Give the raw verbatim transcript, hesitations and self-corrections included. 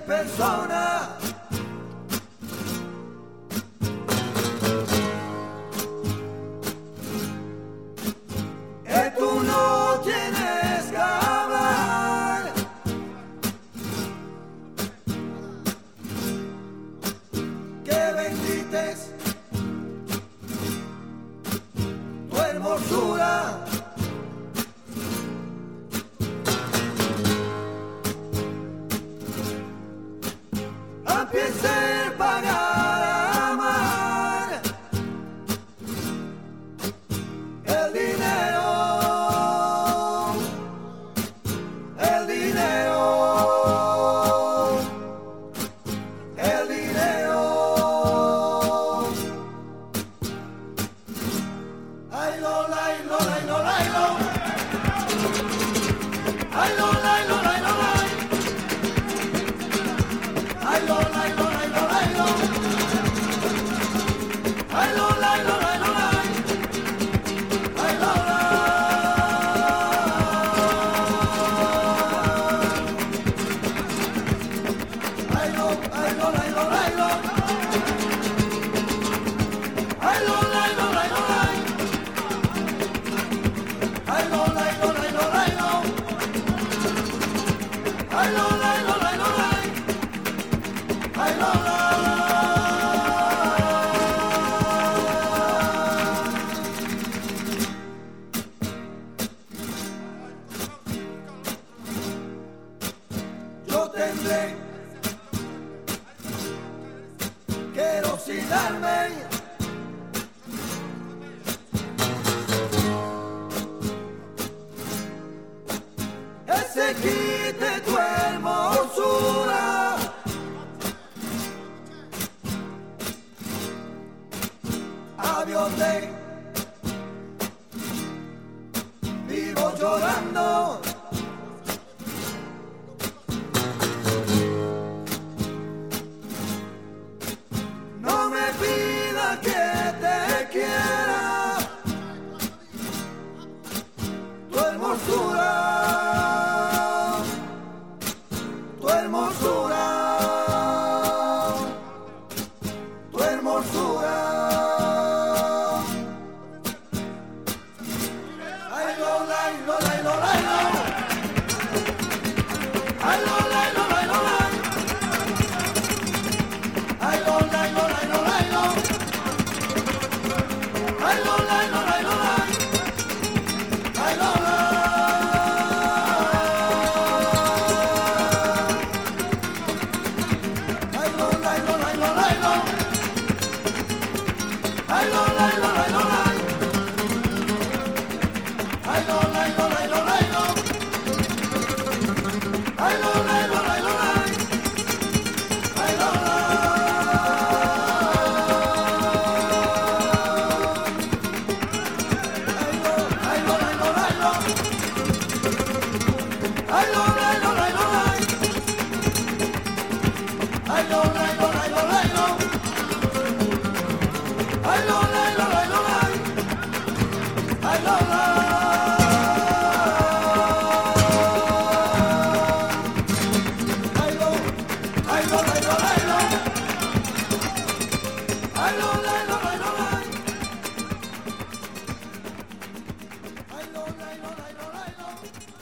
persona. Que tú no tienes que hablar. Que bendites tu hermosura. Empiece a pagar a amar. El dinero, el dinero, el dinero. Ay, lo, ay, lo, ay, lo, ay, lo. Ay, lo, ay, lo, ay, lo, ay. Ay, lo, ay, lo, ay, lo, ay, lo. Ay, lo, ay, lo, ay, lo, ay. Ay, lo, ay, lo, ay, lo, ay, lo, ay, lo. Ay, lo, ay, lo, ay, lo, ay. Ay, lo, ay, lo, ay, lo, ay, lo. Ay, lo, ay, lo, ay, lo, ay. Ay, lo, yo tendré que oxidarme. Que se quite tu hermosura. Adiós de vivo llorando. No me pida que te quiera. Tu hermosura, tu hermosura, tu hermosura. Ay, lo, ay, lo, ay, lo, ay, lo. Ay, lo, ay, lo, ay, lo, ay. Ay, lo, ay, lo, ay, lo, ay, lo. Ay, lo, ay, lo, ay, lo, ay. Ay, lo, ay, lo, ay, lo, ay, lo, ay, lo. Ay, lo, ay, lo, ay, lo, ay. Ay, lo, ay, lo, ay, lo, ay, lo. Ay, lo, ay, lo, ay, lo, ay. Ay, lo, ay, lo, ay, lo, ay, lo. Ay, lo, ay, lo, ay, lo, ay. Ay, lo, ay, lo, ay, lo, ay, lo. Ay, lo, ay, lo, ay, lo, ay. Ay, lo, ay, lo, ay, lo, ay, lo, ay, lo. Ay, lo, ay, lo, ay, lo, ay. Ay, lo, ay, lo, ay, lo, ay, lo.